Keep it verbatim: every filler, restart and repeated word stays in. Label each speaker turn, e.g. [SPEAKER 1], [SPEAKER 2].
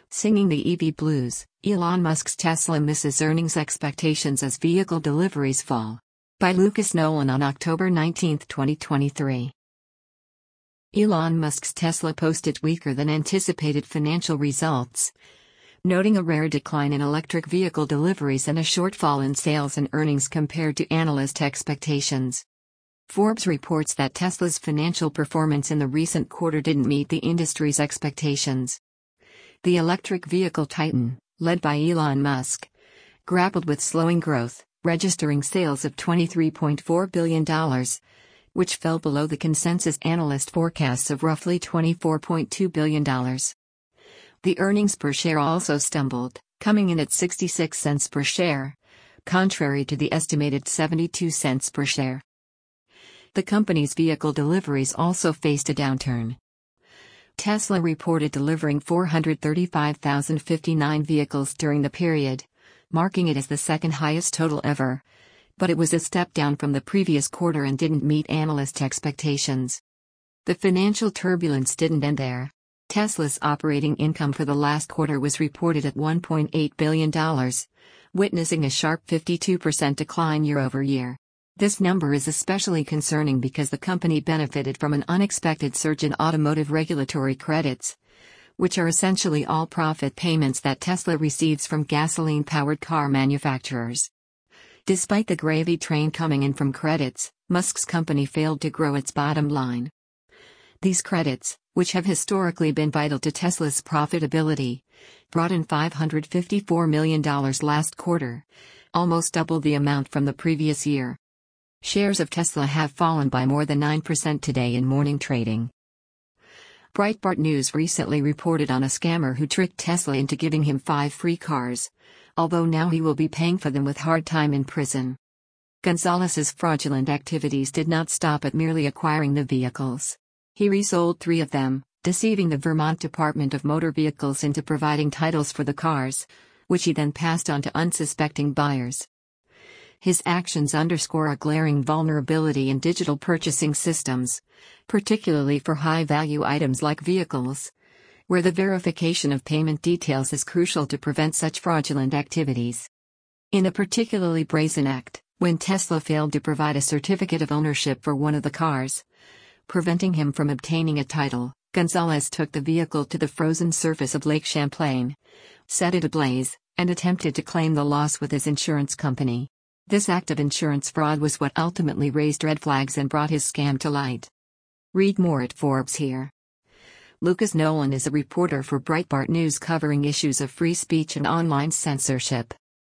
[SPEAKER 1] Singing the E V blues, Elon Musk's Tesla misses earnings expectations as vehicle deliveries fall. By Lucas Nolan on October nineteenth, twenty twenty-three. Elon Musk's Tesla posted weaker than anticipated financial results, noting a rare decline in electric vehicle deliveries and a shortfall in sales and earnings compared to analyst expectations. Forbes reports that Tesla's financial performance in the recent quarter didn't meet the industry's expectations. The electric vehicle titan, led by Elon Musk, grappled with slowing growth, registering sales of twenty-three point four billion dollars, which fell below the consensus analyst forecasts of roughly twenty-four point two billion dollars. The earnings per share also stumbled, coming in at sixty-six cents per share, contrary to the estimated seventy-two cents per share. The company's vehicle deliveries also faced a downturn. Tesla reported delivering four hundred thirty-five thousand fifty-nine vehicles during the period, marking it as the second highest total ever, but it was a step down from the previous quarter and didn't meet analyst expectations. The financial turbulence didn't end there. Tesla's operating income for the last quarter was reported at one point eight billion dollars, witnessing a sharp fifty-two percent decline year over year. This number is especially concerning because the company benefited from an unexpected surge in automotive regulatory credits, which are essentially all profit payments that Tesla receives from gasoline-powered car manufacturers. Despite the gravy train coming in from credits, Musk's company failed to grow its bottom line. These credits, which have historically been vital to Tesla's profitability, brought in five hundred fifty-four million dollars last quarter, almost double the amount from the previous year. Shares of Tesla have fallen by more than nine percent today in morning trading. Breitbart News recently reported on a scammer who tricked Tesla into giving him five free cars, although now he will be paying for them with hard time in prison. Gonzalez's fraudulent activities did not stop at merely acquiring the vehicles. He resold three of them, deceiving the Vermont Department of Motor Vehicles into providing titles for the cars, which he then passed on to unsuspecting buyers. His actions underscore a glaring vulnerability in digital purchasing systems, particularly for high-value items like vehicles, where the verification of payment details is crucial to prevent such fraudulent activities. In a particularly brazen act, when Tesla failed to provide a certificate of ownership for one of the cars, preventing him from obtaining a title, Gonzalez took the vehicle to the frozen surface of Lake Champlain, set it ablaze, and attempted to claim the loss with his insurance company. This act of insurance fraud was what ultimately raised red flags and brought his scam to light. Read more at Forbes here. Lucas Nolan is a reporter for Breitbart News covering issues of free speech and online censorship.